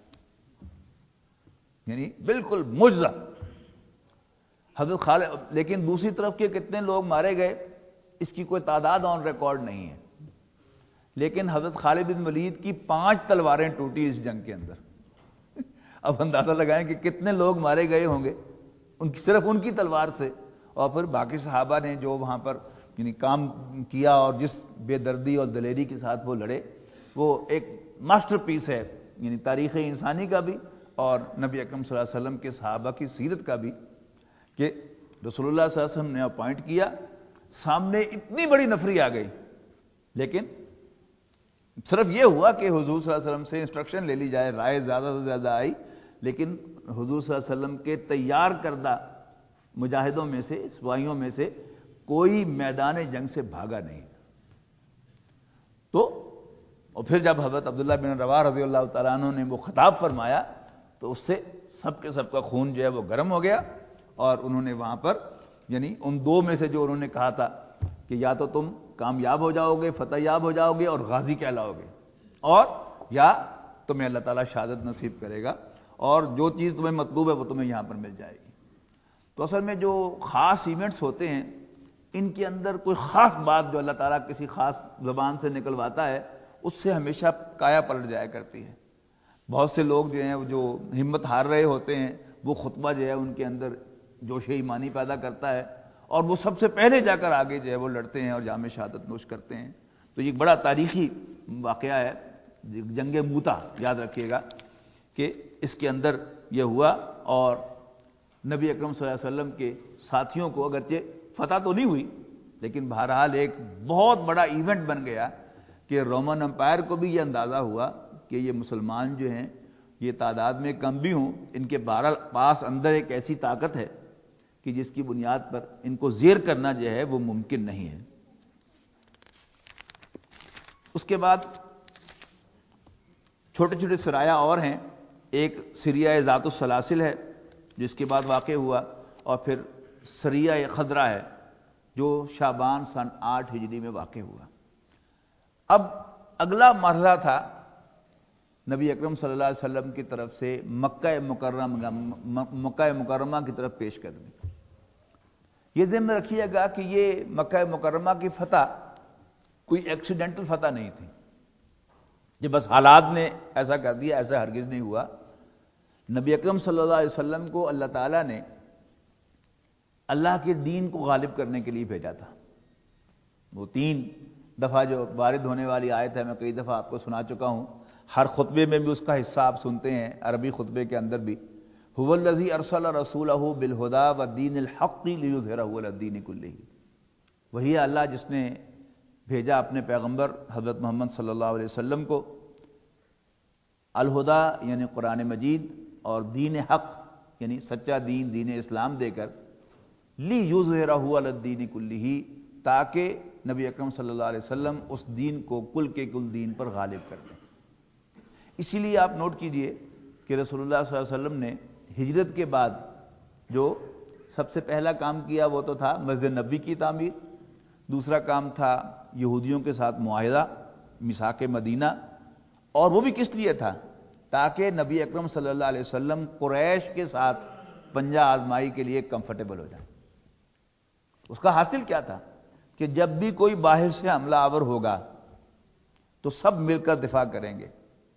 یعنی بالکل معجزہ حضرت خالد۔ لیکن دوسری طرف کے کتنے لوگ مارے گئے اس کی کوئی تعداد آن ریکارڈ نہیں ہے، لیکن حضرت خالد بن ولید کی پانچ تلواریں ٹوٹی اس جنگ کے اندر۔ اب اندازہ لگائیں کہ کتنے لوگ مارے گئے ہوں گے ان کی صرف ان کی تلوار سے، اور پھر باقی صحابہ نے جو وہاں پر یعنی کام کیا اور جس بے دردی اور دلیری کے ساتھ وہ لڑے، وہ ایک ماسٹر پیس ہے یعنی تاریخ انسانی کا بھی اور نبی اکرم صلی اللہ علیہ وسلم کے صحابہ کی سیرت کا بھی، کہ رسول اللہ صلی اللہ علیہ وسلم نے اپوائنٹ کیا، سامنے اتنی بڑی نفری آ گئی، لیکن صرف یہ ہوا کہ حضور صلی اللہ علیہ وسلم سے انسٹرکشن لے لی جائے، رائے زیادہ سے زیادہ آئی، لیکن حضور صلی اللہ علیہ وسلم کے تیار کردہ مجاہدوں میں سے، سپاہیوں میں سے کوئی میدان جنگ سے بھاگا نہیں۔ تو اور پھر جب حضرت عبداللہ بن رواحہ رضی اللہ تعالیٰ عنہ نے وہ خطاب فرمایا تو اس سے سب کے سب کا خون جو ہے وہ گرم ہو گیا، اور انہوں نے وہاں پر یعنی ان دو میں سے جو انہوں نے کہا تھا کہ یا تو تم کامیاب ہو جاؤ گے، فتح یاب ہو جاؤ گے اور غازی کہلاؤ گے، اور یا تمہیں اللہ تعالیٰ شہادت نصیب کرے گا، اور جو چیز تمہیں مطلوب ہے وہ تمہیں یہاں پر مل جائے گی۔ تو اصل میں جو خاص ایونٹس ہوتے ہیں ان کے اندر کوئی خاص بات جو اللہ تعالیٰ کسی خاص زبان سے نکلواتا ہے اس سے ہمیشہ کایا پلٹ جایا کرتی ہے۔ بہت سے لوگ جو ہیں جو ہمت ہار رہے ہوتے ہیں، وہ خطبہ جو ہے ان کے اندر جوش ایمانی پیدا کرتا ہے، اور وہ سب سے پہلے جا کر آگے جو ہے وہ لڑتے ہیں اور جام شہادت نوش کرتے ہیں۔ تو یہ بڑا تاریخی واقعہ ہے جنگ موتا، یاد رکھیے گا کہ اس کے اندر یہ ہوا، اور نبی اکرم صلی اللہ علیہ وسلم کے ساتھیوں کو اگرچہ فتح تو نہیں ہوئی، لیکن بہرحال ایک بہت بڑا ایونٹ بن گیا کہ رومن امپائر کو بھی یہ اندازہ ہوا کہ یہ مسلمان جو ہیں یہ تعداد میں کم بھی ہوں، ان کے بہرحال پاس اندر ایک ایسی طاقت ہے کہ کہ جس کی بنیاد پر ان کو زیر کرنا جو ہے وہ ممکن نہیں ہے۔ اس کے بعد چھوٹے چھوٹے سرایہ اور ہیں، ایک سریہ ذات السلاسل ہے جس کے بعد واقع ہوا، اور پھر سریہ خضرہ ہے جو شعبان سن آٹھ ہجری میں واقع ہوا۔ اب اگلا مرحلہ تھا نبی اکرم صلی اللہ علیہ وسلم کی طرف سے مکہ مکرمہ مکہ مکرمہ کی طرف پیش قدمی۔ یہ ذہن میں رکھیے گا کہ یہ مکہ مکرمہ کی فتح کوئی ایکسیڈنٹل فتح نہیں تھی کہ بس حالات نے ایسا کر دیا، ایسا ہرگز نہیں ہوا۔ نبی اکرم صلی اللہ علیہ وسلم کو اللہ تعالیٰ نے اللہ کے دین کو غالب کرنے کے لیے بھیجا تھا۔ وہ تین دفعہ جو وارد ہونے والی آیت ہے، میں کئی دفعہ آپ کو سنا چکا ہوں، ہر خطبے میں بھی اس کا حصہ آپ سنتے ہیں، عربی خطبے کے اندر بھی، هو الذی ارسل رسولہ بالہدی والدین الحق لیظہرہ علی الدین کلہ۔ وہی اللہ جس نے بھیجا اپنے پیغمبر حضرت محمد صلی اللہ علیہ وسلم کو الہدی یعنی قرآن مجید اور دین حق یعنی سچا دین دین اسلام دے کر، لیظہرہ علی الدین کلہ، تاکہ نبی اکرم صلی اللہ علیہ وسلم اس دین کو کل کے کل دین پر غالب کر دیں۔ اسی لیے آپ نوٹ کیجئے کہ رسول اللہ صلی اللہ علیہ وسلم نے ہجرت کے بعد جو سب سے پہلا کام کیا وہ تو تھا مسجد نبوی کی تعمیر، دوسرا کام تھا یہودیوں کے ساتھ معاہدہ میثاق مدینہ، اور وہ بھی کس لیے تھا؟ تاکہ نبی اکرم صلی اللہ علیہ وسلم قریش کے ساتھ پنجہ آزمائی کے لیے کمفرٹیبل ہو جائیں۔ اس کا حاصل کیا تھا کہ جب بھی کوئی باہر سے حملہ آور ہوگا تو سب مل کر دفاع کریں گے،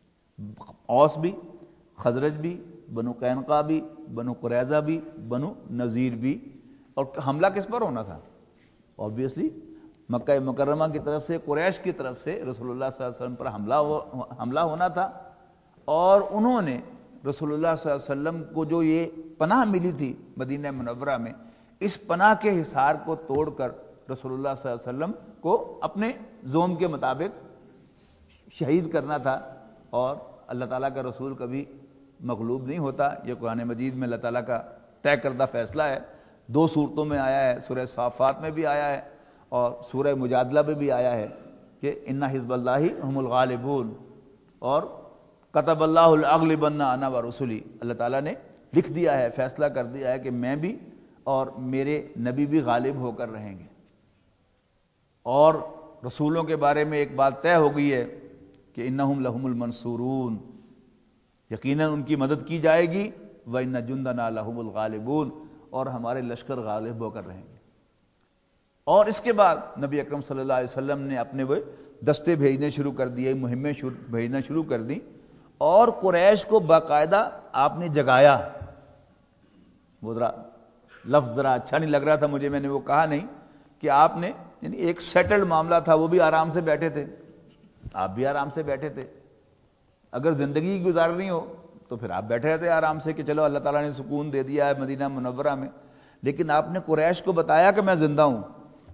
اوس بھی، خزرج بھی، بنو قینقاع بھی، بنو قریظہ بھی، بنو نذیر بھی۔ اور حملہ کس پر ہونا تھا؟ اوبویسلی مکہ مکرمہ کی طرف سے، قریش کی طرف سے رسول اللہ صلی اللہ علیہ وسلم پر حملہ حملہ ہونا تھا، اور انہوں نے رسول اللہ صلی اللہ علیہ وسلم کو جو یہ پناہ ملی تھی مدینہ منورہ میں، اس پناہ کے حصار کو توڑ کر رسول اللہ صلی اللہ علیہ وسلم کو اپنے زوم کے مطابق شہید کرنا تھا۔ اور اللہ تعالیٰ کا رسول کبھی مغلوب نہیں ہوتا، یہ قرآن مجید میں اللہ تعالیٰ کا طے کردہ فیصلہ ہے۔ دو صورتوں میں آیا ہے، سورہ صافات میں بھی آیا ہے اور سورہ مجادلہ میں بھی آیا ہے کہ ان حزب اللہ هم الغالبون، اور کتب اللہ لاغلبن انا ورسلی، اللہ تعالیٰ نے لکھ دیا ہے، فیصلہ کر دیا ہے کہ میں بھی اور میرے نبی بھی غالب ہو کر رہیں گے۔ اور رسولوں کے بارے میں ایک بات طے ہو گئی ہے کہ انہم لہم المنصورون، یقیناً ان کی مدد کی جائے گی، وَإِنَّ جُنْدَنَا لَهُمُ الْغَالِبُونَ، اور ہمارے لشکر غالب ہو کر رہیں گے۔ اور اس کے بعد نبی اکرم صلی اللہ علیہ وسلم نے اپنے وہ دستے بھیجنے شروع کر دیے، مہمیں بھیجنا شروع کر دی، اور قریش کو باقاعدہ آپ نے جگایا۔ وہ ذرا لفظ ذرا اچھا نہیں لگ رہا تھا مجھے، میں نے وہ کہا نہیں کہ آپ نے، یعنی ایک سیٹلڈ معاملہ تھا، وہ بھی آرام سے بیٹھے تھے، آپ بھی آرام سے بیٹھے تھے۔ اگر زندگی گزارنی ہو تو پھر آپ بیٹھے رہتے آرام سے کہ چلو اللہ تعالیٰ نے سکون دے دیا ہے مدینہ منورہ میں، لیکن آپ نے قریش کو بتایا کہ میں زندہ ہوں،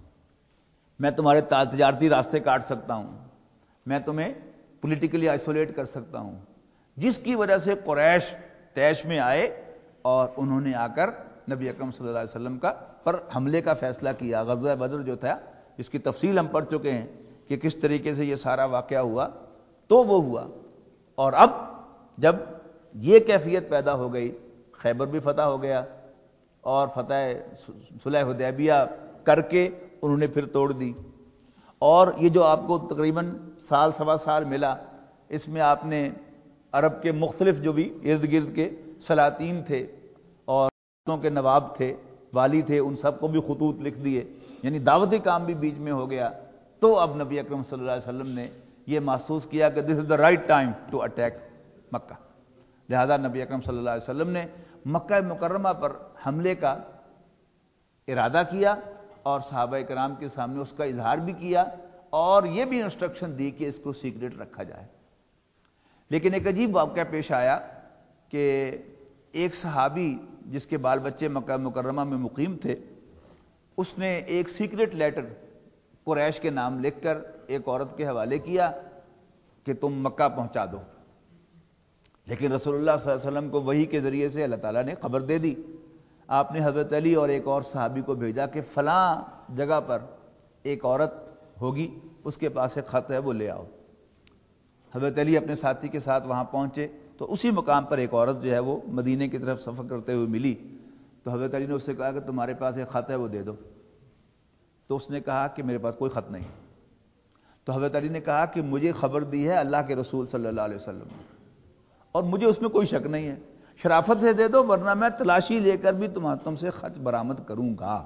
میں تمہارے تجارتی راستے کاٹ سکتا ہوں، میں تمہیں پولیٹیکلی آئسولیٹ کر سکتا ہوں، جس کی وجہ سے قریش طیش میں آئے اور انہوں نے آ کر نبی اکرم صلی اللہ علیہ وسلم کا پر حملے کا فیصلہ کیا۔ غزوہ بدر جو تھا اس کی تفصیل ہم پڑھ چکے ہیں کہ کس طریقے سے یہ سارا واقعہ ہوا، تو وہ ہوا۔ اور اب جب یہ کیفیت پیدا ہو گئی، خیبر بھی فتح ہو گیا، اور فتح صلح حدیبیہ کر کے انہوں نے پھر توڑ دی، اور یہ جو آپ کو تقریباً سال سوا سال ملا، اس میں آپ نے عرب کے مختلف جو بھی ارد گرد کے سلاطین تھے اور کے نواب تھے، والی تھے، ان سب کو بھی خطوط لکھ دیے، یعنی دعوتی کام بھی بیچ میں ہو گیا۔ تو اب نبی اکرم صلی اللہ علیہ وسلم نے یہ محسوس کیا کہ this is the right time to attack Mecca, لہذا نبی اکرم صلی اللہ علیہ وسلم نے مکہ مکرمہ پر حملے کا ارادہ کیا، اور صحابہ کرام کے سامنے اس کا اظہار بھی کیا، اور یہ بھی انسٹرکشن دی کہ اس کو سیکرٹ رکھا جائے۔ لیکن ایک عجیب واقعہ پیش آیا کہ ایک صحابی جس کے بال بچے مکہ مکرمہ میں مقیم تھے، اس نے ایک سیکرٹ لیٹر قریش کے نام لکھ کر ایک عورت کے حوالے کیا کہ تم مکہ پہنچا دو، لیکن رسول اللہ صلی اللہ علیہ وسلم کو وحی کے ذریعے سے اللہ تعالیٰ نے خبر دے دی۔ آپ نے حضرت علی اور ایک اور صحابی کو بھیجا کہ فلاں جگہ پر ایک عورت ہوگی، اس کے پاس ایک خط ہے، وہ لے آؤ۔ حضرت علی اپنے ساتھی کے ساتھ وہاں پہنچے تو اسی مقام پر ایک عورت جو ہے وہ مدینے کی طرف سفر کرتے ہوئے ملی۔ تو حضرت علی نے اس سے کہا کہ تمہارے پاس ایک خط ہے، وہ دے دو۔ تو اس نے کہا کہ میرے پاس کوئی خط نہیں۔ تو حضرت علی نے کہا کہ مجھے خبر دی ہے اللہ کے رسول صلی اللہ علیہ وسلم نے، اور مجھے اس میں کوئی شک نہیں ہے، شرافت سے دے دو ورنہ میں تلاشی لے کر بھی تم تم سے خط برآمد کروں گا۔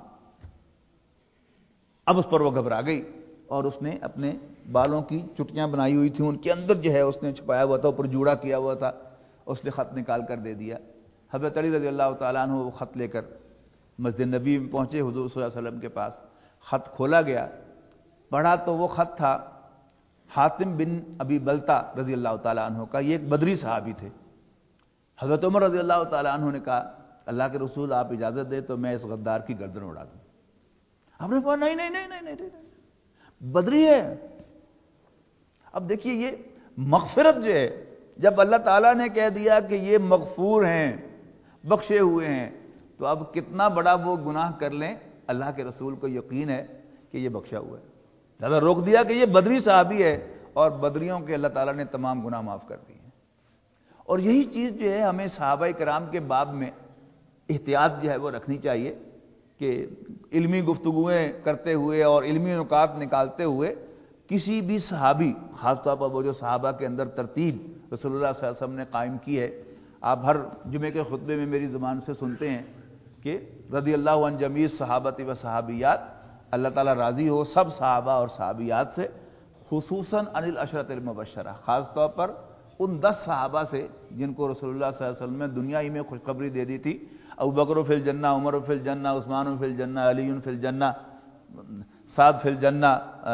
اب اس پر وہ گھبرا گئی اور اس نے اپنے بالوں کی چٹیاں بنائی ہوئی تھیں، ان کے اندر جو ہے اس نے چھپایا ہوا تھا، اوپر جوڑا کیا ہوا تھا، اس نے خط نکال کر دے دیا۔ حضرت علی رضی اللہ تعالیٰ عنہ وہ خط لے کر مسجد نبی میں پہنچے، حضور صلی اللہ علیہ وسلم کے پاس خط کھولا گیا، پڑھا تو وہ خط تھا حاتم بن ابی بلتہ رضی اللہ تعالیٰ عنہ کا، یہ ایک بدری صحابی تھے۔ حضرت عمر رضی اللہ تعالیٰ عنہ نے کہا اللہ کے رسول آپ اجازت دے تو میں اس غدار کی گردن اڑا دوں۔ آپ نے کہا نہیں نہیں نہیں نہیں نہیں نہیں، بدری ہے۔ اب دیکھیے یہ مغفرت جو ہے، جب اللہ تعالیٰ نے کہہ دیا کہ یہ مغفور ہیں، بخشے ہوئے ہیں، تو اب کتنا بڑا وہ گناہ کر لیں، اللہ کے رسول کو یقین ہے کہ یہ بخشا ہوا ہے، لہذا روک دیا کہ یہ بدری صحابی ہے، اور بدریوں کے اللہ تعالیٰ نے تمام گناہ معاف کر دیے۔ اور یہی چیز جو ہے ہمیں صحابہ کرام کے باب میں احتیاط جو ہے وہ رکھنی چاہیے کہ علمی گفتگویں کرتے ہوئے اور علمی نکات نکالتے ہوئے کسی بھی صحابی، خاص طور پر وہ جو صحابہ کے اندر ترتیب رسول اللہ صلی اللہ علیہ وسلم نے قائم کی ہے، آپ ہر جمعے کے خطبے میں میری زبان سے سنتے ہیں کہ رضی اللہ عنہ جمیع صحابۃ و صحابیات، اللہ تعالیٰ راضی ہو سب صحابہ اور صحابیات سے، خصوصاً عن العشرۃ المبشرہ، خاص طور پر ان دس صحابہ سے جن کو رسول اللہ صلی اللہ علیہ وسلم نے دنیا ہی میں خوشخبری دے دی تھی، ابوبکر فی الجنہ، عمر فی الجنہ، عثمان فی الجنہ، علی فی الجنہ، سعد فی الجنہ،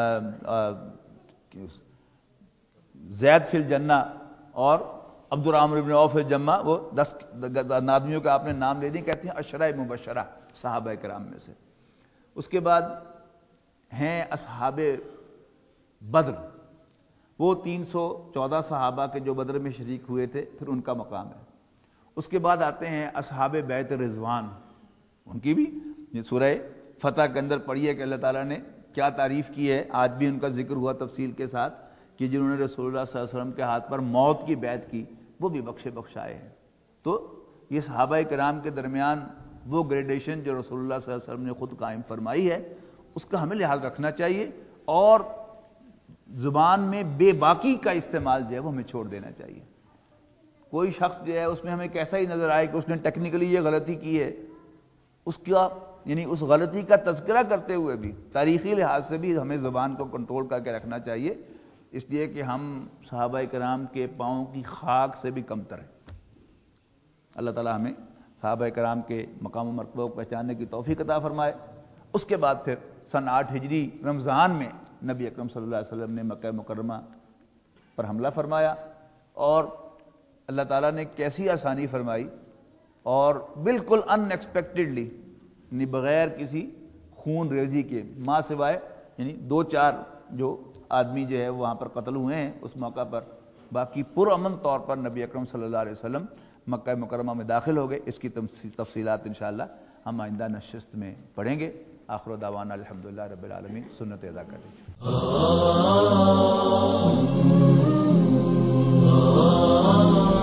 زید فی الجنہ، اور عبد الرحمن بن عوف فی الجنہ، وہ دس آدمیوں کا آپ نے نام لے دی، کہتے ہیں عشرہ مبشرہ صحابہ کرام میں سے۔ اس کے بعد ہیں اصحاب بدر، وہ تین سو چودہ صحابہ کے جو بدر میں شریک ہوئے تھے، پھر ان کا مقام ہے۔ اس کے بعد آتے ہیں اصحاب بیعت رضوان، ان کی بھی یہ سورہ فتح کے اندر پڑھیے کہ اللہ تعالیٰ نے کیا تعریف کی ہے، آج بھی ان کا ذکر ہوا تفصیل کے ساتھ کہ جنہوں نے رسول اللہ صلی اللہ علیہ وسلم کے ہاتھ پر موت کی بیعت کی، وہ بھی بخشے بخشائے ہیں۔ تو یہ صحابہ کرام کے درمیان وہ گریڈیشن جو رسول اللہ صلی اللہ علیہ وسلم نے خود قائم فرمائی ہے، اس کا ہمیں لحاظ رکھنا چاہیے، اور زبان میں بے باکی کا استعمال جو ہے وہ ہمیں چھوڑ دینا چاہیے۔ کوئی شخص جو ہے اس میں ہمیں کیسا ہی نظر آئے کہ اس نے ٹیکنیکلی یہ غلطی کی ہے، اس کا یعنی اس غلطی کا تذکرہ کرتے ہوئے بھی تاریخی لحاظ سے بھی ہمیں زبان کو کنٹرول کر کے رکھنا چاہیے، اس لیے کہ ہم صحابہ کرام کے پاؤں کی خاک سے بھی کمتر ہیں۔ اللہ تعالیٰ ہمیں صحابہ کرام کے مقام و مرتبہ کو پہچاننے کی توفیق عطا فرمائے۔ اس کے بعد پھر سن آٹھ ہجری رمضان میں نبی اکرم صلی اللہ علیہ وسلم نے مکہ مکرمہ پر حملہ فرمایا، اور اللہ تعالیٰ نے کیسی آسانی فرمائی، اور بالکل ان ایکسپیکٹڈلی، یعنی بغیر کسی خون ریزی کے، ماں سوائے یعنی دو چار جو آدمی جو ہے وہاں پر قتل ہوئے ہیں اس موقع پر، باقی پرامن طور پر نبی اکرم صلی اللہ علیہ وسلم مکہ مکرمہ میں داخل ہو گئے۔ اس کی تفصیلات انشاءاللہ ہم آئندہ نشست میں پڑھیں گے۔ آخر دعوانا الحمدللہ رب العالمین، سنت ادا کریں۔